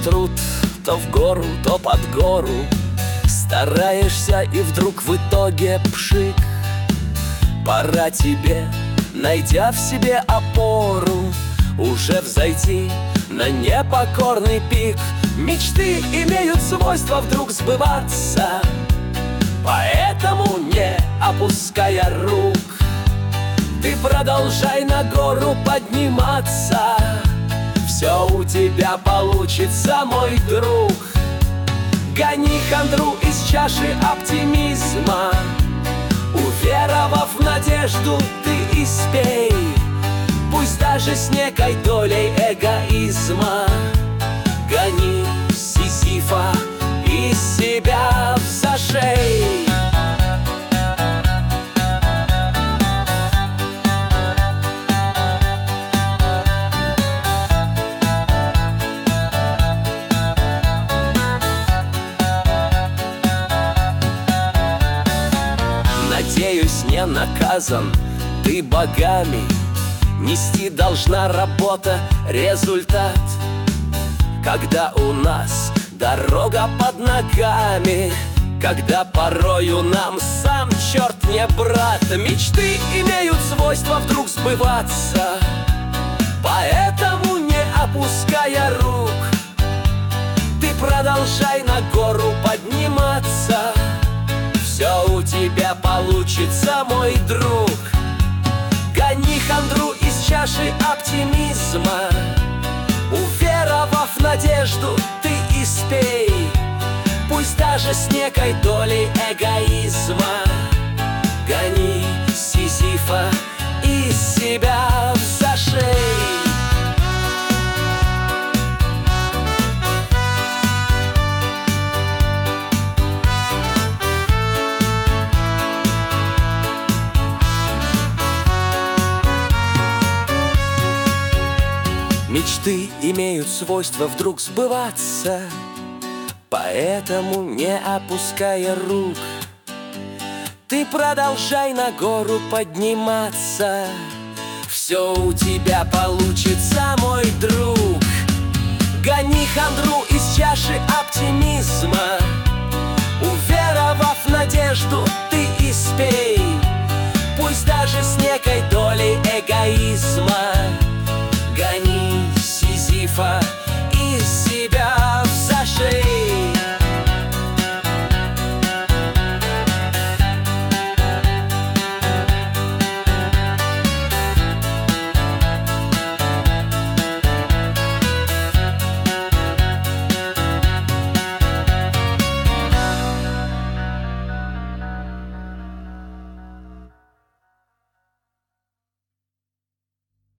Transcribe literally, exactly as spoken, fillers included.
в труд, то в гору, то под гору. Стараешься, и вдруг в итоге пшик. Пора тебе, найдя в себе опору, уже взойти на непокорный пик. Мечты имеют свойство вдруг сбываться, поэтому не опуская рук, ты продолжай на гору подниматься. Все у тебя получится, мой друг. Гони хандру из чаши оптимизма, уверовав в надежду, ты испей. Пусть даже с некой долей эгоизма. Гони Сизифа из себя в зашей. Надеюсь, не наказан ты богами. Нести должна работа результат. Когда у нас дорога под ногами, когда порою нам сам черт не брат. Мечты имеют свойство вдруг сбываться, поэтому не опуская рук, ты продолжай на гору подниматься. Все у тебя получится, мой друг. Гони хандру из чаши оптимизма, уверовав в надежду, ты испей. Пусть даже с некой долей эгоизма. Гони Сизифа из себя в зашей. Мечты имеют свойство вдруг сбываться, поэтому не опуская рук, ты продолжай на гору подниматься. Все у тебя получится, мой друг. Гони хандру из чаши оптимизма, уверовав в надежду, ты испей. Пусть даже с некой долей эгоизма.